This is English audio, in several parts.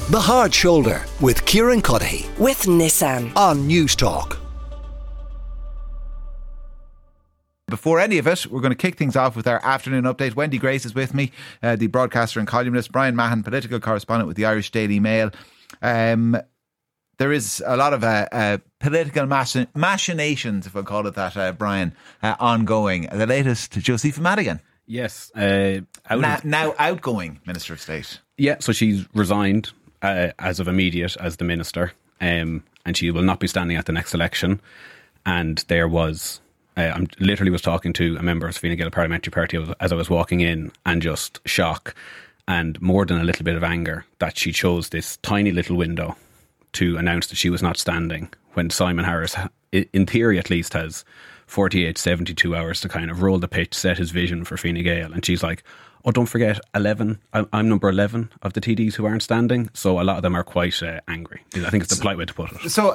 The Hard Shoulder with Kieran Cuddihy with Nissan on News Talk. Before any of it, we're going to kick things off with our afternoon update. Wendy Grace is with me, the broadcaster and columnist. Brian Mahon, political correspondent with the Irish Daily Mail. There is a lot of political machinations, if I call it that, Brian, ongoing. The latest, Josepha Madigan. Yes. Now outgoing Minister of State. Yeah, so she's resigned as of immediate as the Minister, and she will not be standing at the next election. And there was... I literally was talking to a member of the Fine Gael Parliamentary Party as I was walking in, and just shock and more than a little bit of anger that she chose this tiny little window to announce that she was not standing when Simon Harris, in theory at least, has 48, 72 hours to kind of roll the pitch, set his vision for Fine Gael. And she's like, oh, don't forget, 11. I'm number 11 of the TDs who aren't standing. So a lot of them are quite angry. I think it's the polite way to put it. So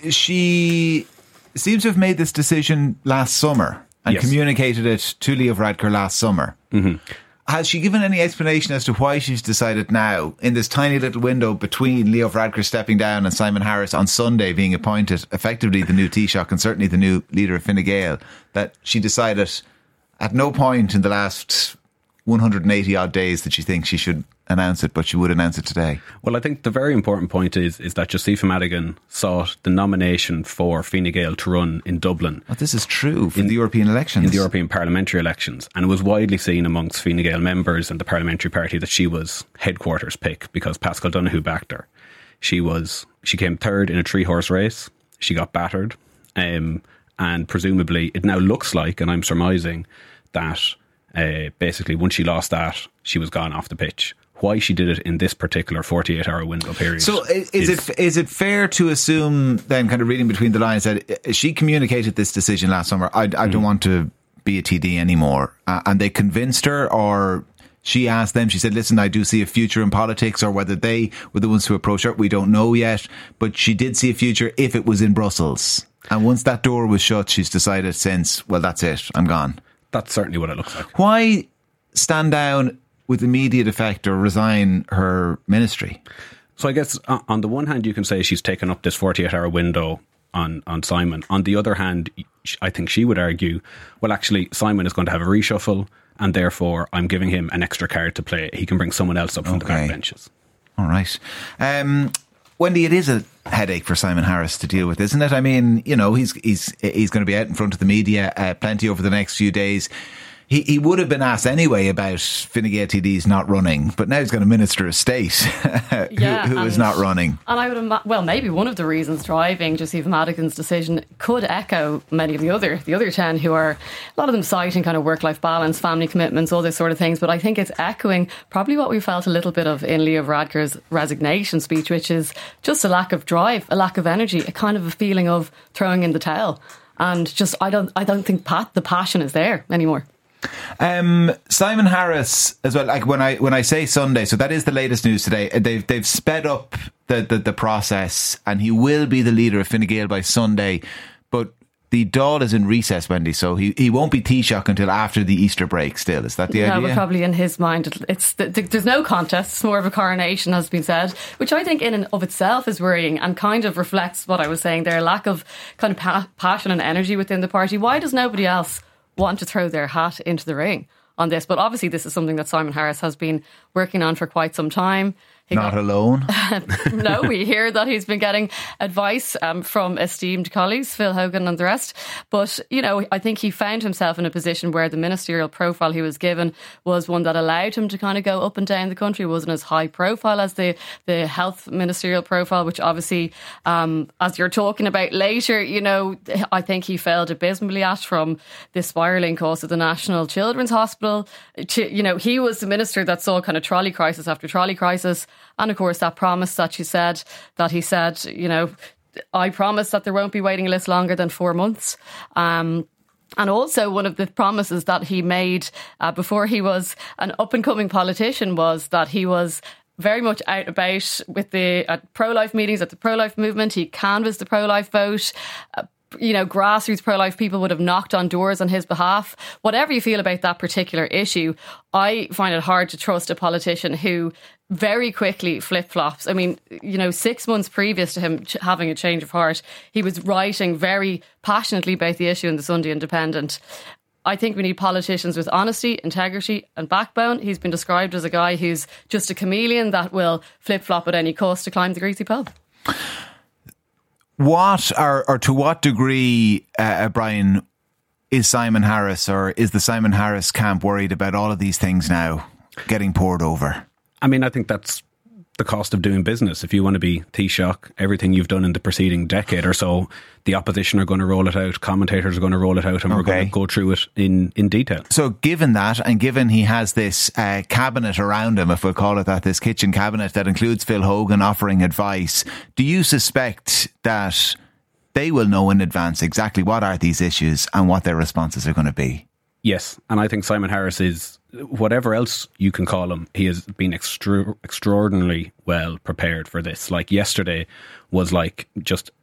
she seems to have made this decision last summer and communicated it to Leo Varadkar last summer. Mm-hmm. Has she given any explanation as to why she's decided now, in this tiny little window between Leo Varadkar stepping down and Simon Harris on Sunday being appointed effectively the new Taoiseach and certainly the new leader of Fine Gael, that she decided at no point in the last 180 odd days that she thinks she should announce it, but she would announce it today? Well, I think the very important point is that Josepha Madigan sought the nomination for Fine Gael to run in Dublin. Well, this is true for the European elections. In the European parliamentary elections. And it was widely seen amongst Fine Gael members and the parliamentary party that she was headquarters pick because Pascal Donoghue backed her. She came third in a 3-horse race. She got battered. And presumably it now looks like, and I'm surmising, that basically once she lost that, she was gone off the pitch. Why she did it in this particular 48-hour window period. So is it fair to assume then, kind of reading between the lines, that she communicated this decision last summer, I don't want to be a TD anymore, and they convinced her, or she asked them, she said, listen, I do see a future in politics, or whether they were the ones who approached her, we don't know yet, but she did see a future if it was in Brussels. And once that door was shut, she's decided since, well, that's it, I'm gone. That's certainly what it looks like. Why stand down with immediate effect or resign her ministry? So I guess on the one hand you can say she's taken up this 48-hour window on Simon. On the other hand, I think she would argue, well, actually Simon is going to have a reshuffle and therefore I'm giving him an extra card to play. He can bring someone else up from the backbenches. All right. Wendy, it is a headache for Simon Harris to deal with, isn't it? I mean, you know, he's going to be out in front of the media plenty over the next few days. He would have been asked anyway about Fine Gael TDs not running, but now he's got a Minister of State who is not running. And I would maybe one of the reasons driving Josepha Madigan's decision could echo many of the other 10 who are, a lot of them citing kind of work-life balance, family commitments, all those sort of things. But I think it's echoing probably what we felt a little bit of in Leo Varadkar's resignation speech, which is just a lack of drive, a lack of energy, a kind of a feeling of throwing in the towel. And just, I don't think the passion is there anymore. Simon Harris as well, like when I say Sunday, so that is the latest news today. They've sped up the process, and he will be the leader of Fine Gael by Sunday, but the Dáil is in recess, Wendy, so he won't be Taoiseach until after the Easter break still. Is that the idea? Yeah, but probably in his mind there's no contest, it's more of a coronation, has been said, which I think in and of itself is worrying and kind of reflects what I was saying there, a lack of kind of passion and energy within the party. Why does nobody else want to throw their hat into the ring on this? But obviously this is something that Simon Harris has been working on for quite some time. Not alone. No, we hear that he's been getting advice from esteemed colleagues, Phil Hogan and the rest. But, you know, I think he found himself in a position where the ministerial profile he was given was one that allowed him to kind of go up and down the country. It wasn't as high profile as the health ministerial profile, which obviously, as you're talking about later, you know, I think he failed abysmally at, from the spiralling cost of the National Children's Hospital to, you know, he was the minister that saw kind of trolley crisis after trolley crisis. And of course, that promise that he said, you know, I promise that there won't be waiting lists longer than 4 months. And also one of the promises that he made before he was an up-and-coming politician was that he was very much out about with the pro-life meetings at the pro-life movement. He canvassed the pro-life vote. grassroots pro-life people would have knocked on doors on his behalf. Whatever you feel about that particular issue, I find it hard to trust a politician who very quickly flip-flops. I mean, 6 months previous to him having a change of heart, he was writing very passionately about the issue in the Sunday Independent. I think we need politicians with honesty, integrity and backbone. He's been described as a guy who's just a chameleon that will flip-flop at any cost to climb the greasy pub. What or to what degree, Brian, is Simon Harris or is the Simon Harris camp worried about all of these things now getting poured over? I mean, I think that's the cost of doing business. If you want to be Taoiseach, everything you've done in the preceding decade or so, the opposition are going to roll it out, commentators are going to roll it out, and we're going to go through it in detail. So given that, and given he has this cabinet around him, if we'll call it that, this kitchen cabinet that includes Phil Hogan offering advice, do you suspect that they will know in advance exactly what are these issues and what their responses are going to be? Yes, and I think Simon Harris is, whatever else you can call him, he has been extraordinarily well prepared for this. Like yesterday was like just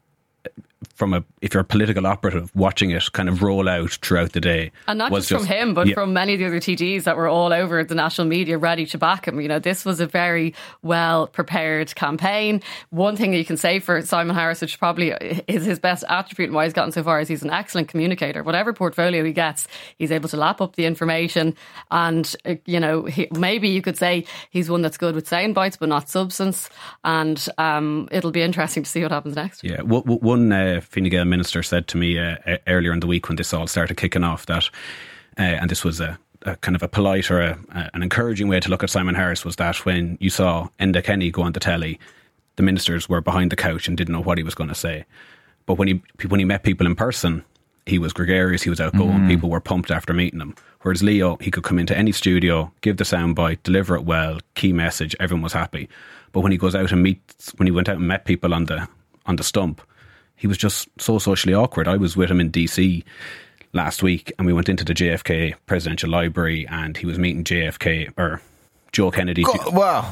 if you're a political operative, watching it kind of roll out throughout the day. And not just from him, but from many of the other TDs that were all over the national media ready to back him. This was a very well prepared campaign. One thing that you can say for Simon Harris, which probably is his best attribute and why he's gotten so far, is he's an excellent communicator. Whatever portfolio he gets, he's able to lap up the information. And, maybe you could say he's one that's good with sound bites, but not substance. And it'll be interesting to see what happens next. Yeah, one Fine Gael minister said to me earlier in the week when this all started kicking off that, and this was a kind of a polite or an encouraging way to look at Simon Harris, was that when you saw Enda Kenny go on the telly, the ministers were behind the couch and didn't know what he was going to say. But when he met people in person, he was gregarious, he was outgoing, people were pumped after meeting him. Whereas Leo, he could come into any studio, give the soundbite, deliver it well, key message, everyone was happy. But when he goes out and when he went out and met people on the stump, he was just so socially awkward. I was with him in DC last week and we went into the JFK Presidential Library and he was meeting JFK or Joe Kennedy. Wow.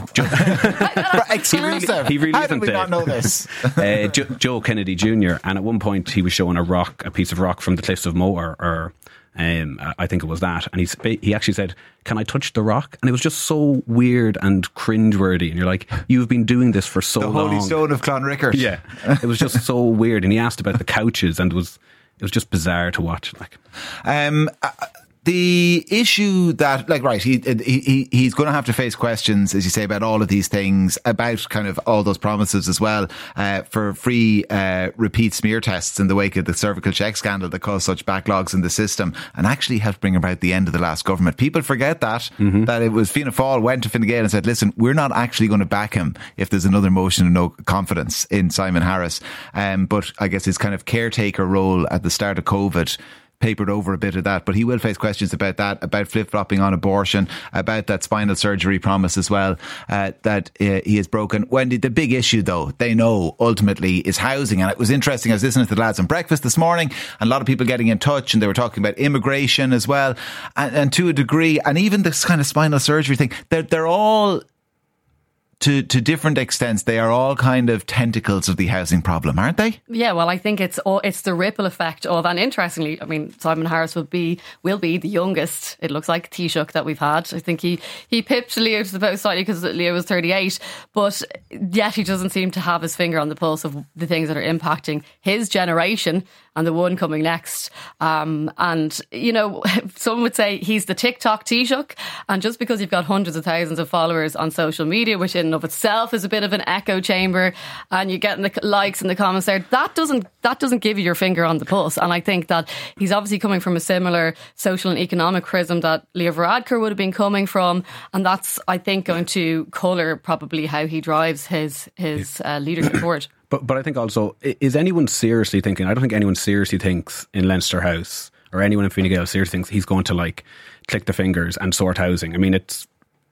Exclusive. He really How isn't did we not know this? Joe Kennedy Jr. And at one point he was showing a piece of rock from the Cliffs of Moher, or I think it was that. And he actually said, "Can I touch the rock?" And it was just so weird and cringeworthy. And you're like, you've been doing this for so long. The Holy Stone of Clonrickert. Yeah. It was just so weird. And he asked about the couches and it was just bizarre to watch. The issue that, he's going to have to face questions, as you say, about all of these things, about kind of all those promises as well, for free repeat smear tests in the wake of the cervical check scandal that caused such backlogs in the system and actually helped bring about the end of the last government. People forget that it was Fianna Fáil went to Fine Gael and said, listen, we're not actually going to back him if there's another motion of no confidence in Simon Harris. But I guess his kind of caretaker role at the start of COVID papered over a bit of that, but he will face questions about that, about flip-flopping on abortion, about that spinal surgery promise as well, that he has broken. Wendy, the big issue though, they know ultimately is housing. And it was interesting, I was listening to the lads on breakfast this morning and a lot of people getting in touch and they were talking about immigration as well, and to a degree, and even this kind of spinal surgery thing, they're all to different extents, they are all kind of tentacles of the housing problem, aren't they? Yeah, well, I think it's the ripple effect of, and interestingly, I mean, Simon Harris will be the youngest, it looks like, Taoiseach that we've had. I think he pipped Leo to the post slightly because Leo was 38, but yet he doesn't seem to have his finger on the pulse of the things that are impacting his generation and the one coming next. And, some would say he's the TikTok Taoiseach, and just because you've got hundreds of thousands of followers on social media, which in and of itself is a bit of an echo chamber, and you get the likes and the comments there, that doesn't give you your finger on the pulse. And I think that he's obviously coming from a similar social and economic prism that Leo Varadkar would have been coming from, and that's, I think, going to colour probably how he drives his leadership forward. But I think also, is anyone seriously thinking, I don't think anyone seriously thinks in Leinster House or anyone in Fine Gael seriously thinks he's going to click the fingers and sort housing. I mean, it's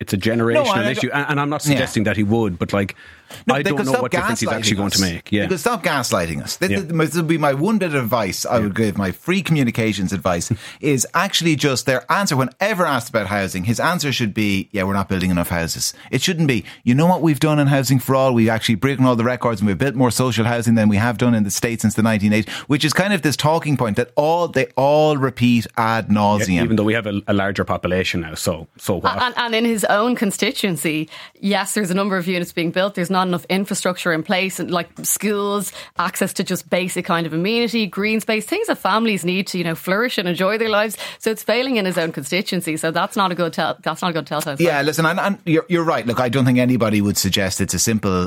it's a generational issue, and I'm not suggesting that he would, but like, I don't know what difference he's actually going to make. Yeah, they could stop gaslighting us. This would be my one bit of advice I would give, my free communications advice, is actually just their answer whenever asked about housing. His answer should be, yeah, we're not building enough houses. It shouldn't be, you know what we've done in Housing for All? We've actually broken all the records and we've built more social housing than we have done in the States since the 1980s, which is kind of this talking point that they all repeat ad nauseum. Yeah, even though we have a larger population now, so what? And in his own constituency, yes, there's a number of units being built. There's not enough infrastructure in place, and like schools, access to just basic kind of amenity, green space, things that families need to, you know, flourish and enjoy their lives. So it's failing in his own constituency. So that's not a good telltale. Yeah, listen, and you're right. Look, I don't think anybody would suggest it's a simple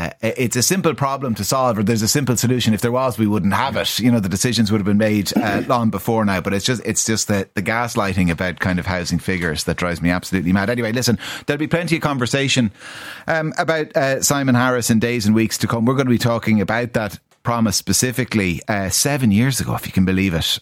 problem to solve, or there's a simple solution. If there was, we wouldn't have it. You know, the decisions would have been made long before now. But it's just the gaslighting about kind of housing figures that drives me absolutely mad. Anyway, listen, there'll be plenty of conversation about Simon Harris in days and weeks to come. We're going to be talking about that promise specifically 7 years ago, if you can believe it,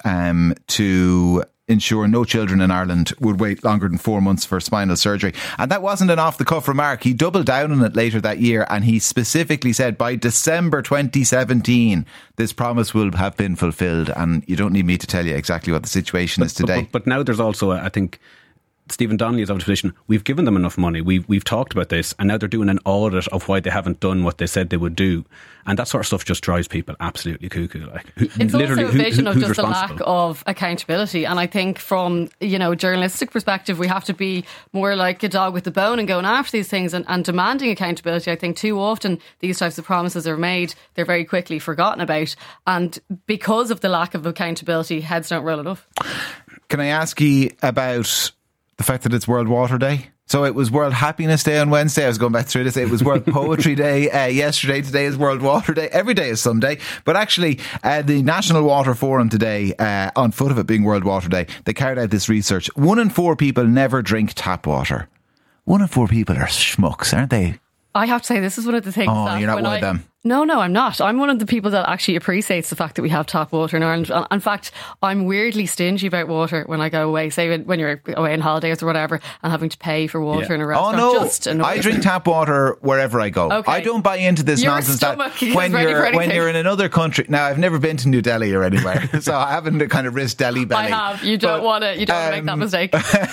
to ensure no children in Ireland would wait longer than 4 months for spinal surgery. And that wasn't an off-the-cuff remark. He doubled down on it later that year, and he specifically said by December 2017 this promise will have been fulfilled. And you don't need me to tell you exactly what the situation is today. But now there's also, I think, Stephen Donnelly is of the position, we've given them enough money, we've talked about this, and now they're doing an audit of why they haven't done what they said they would do, and that sort of stuff just drives people absolutely cuckoo. Like, it's also a vision of just a lack of accountability, and I think from, you know, journalistic perspective, we have to be more like a dog with the bone and going after these things and demanding accountability. I think too often these types of promises are made, they're very quickly forgotten about, and because of the lack of accountability, heads don't roll enough. Can I ask you about the fact that it's World Water Day? So it was World Happiness Day on Wednesday. I was going back through this. It was World Poetry Day yesterday. Today is World Water Day. Every day is someday. But actually, the National Water Forum today, on foot of it being World Water Day, they carried out this research. 1 in 4 people never drink tap water. 1 in 4 people are schmucks, aren't they? I have to say, this is one of the things that you're not one of them. No, I'm not. I'm one of the people that actually appreciates the fact that we have tap water in Ireland. In fact, I'm weirdly stingy about water when I go away, say when you're away on holidays or whatever, and having to pay for water in a restaurant. Oh no, I drink tap water wherever I go. Okay. I don't buy into this nonsense that when you're in another country. Now, I've never been to New Delhi or anywhere, so I haven't kind of risked Delhi belly. I have. You don't want to make that mistake.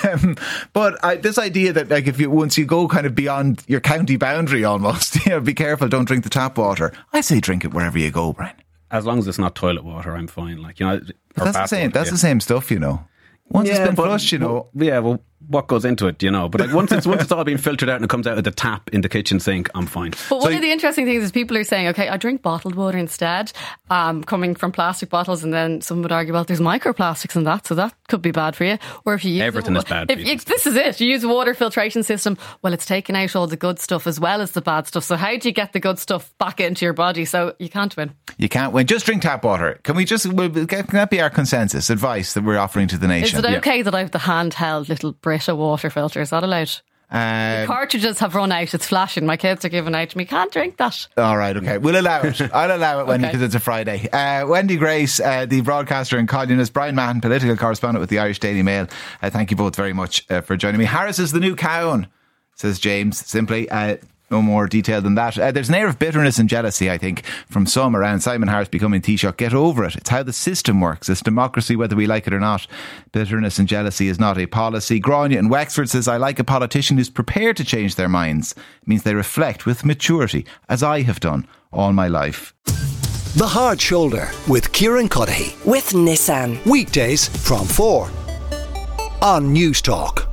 But this idea that like once you go kind of beyond your county boundary almost, be careful, don't drink the tap water. I say drink it wherever you go, Brian. As long as it's not toilet water, I'm fine. Like, you know, that's the same stuff, you know. Once it's been flushed, you know. Well, what goes into it, you know. But like once it's all been filtered out and it comes out of the tap in the kitchen sink, I'm fine. But one of the interesting things is people are saying, okay, I drink bottled water instead, coming from plastic bottles, and then someone would argue, well, there's microplastics in that, so that could be bad for you. Or if you use everything is bad for you. This is it. You use a water filtration system, well, it's taking out all the good stuff as well as the bad stuff. So how do you get the good stuff back into your body? So you can't win. You can't win. Just drink tap water. Can that be our consensus advice that we're offering to the nation? Is it okay that I have the handheld little Brita water filter? Is that allowed? The cartridges have run out. It's flashing. My kids are giving out to me. Can't drink that. All right, okay. We'll allow it. I'll allow it, Wendy, because it's a Friday. Wendy Grace, the broadcaster and columnist, Brian Mahon, political correspondent with the Irish Daily Mail. Thank you both very much for joining me. Harris is the new Cowan, says James, simply. No more detail than that. There's an air of bitterness and jealousy, I think, from some around Simon Harris becoming Taoiseach. Get over it. It's how the system works. It's democracy, whether we like it or not. Bitterness and jealousy is not a policy. Grania in Wexford says, I like a politician who's prepared to change their minds. It means they reflect with maturity, as I have done all my life. The Hard Shoulder with Kieran Cuddihy. With Nissan. Weekdays from 4 on News Talk.